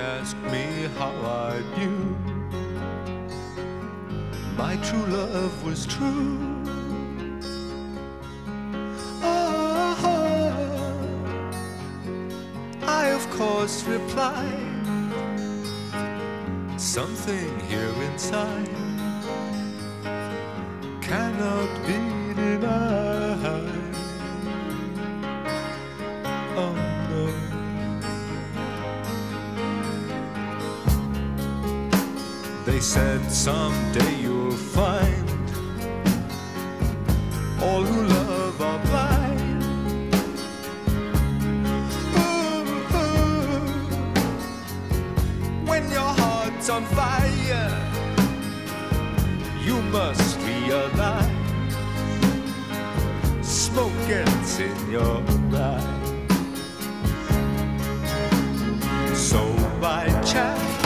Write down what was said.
ask me how I knew my true love was true. I of course replied, something here inside cannot be denied. Oh no. They said someday you'll find all who love are blind. When your heart's on fire, you must realize smoke gets in your eye. So by chance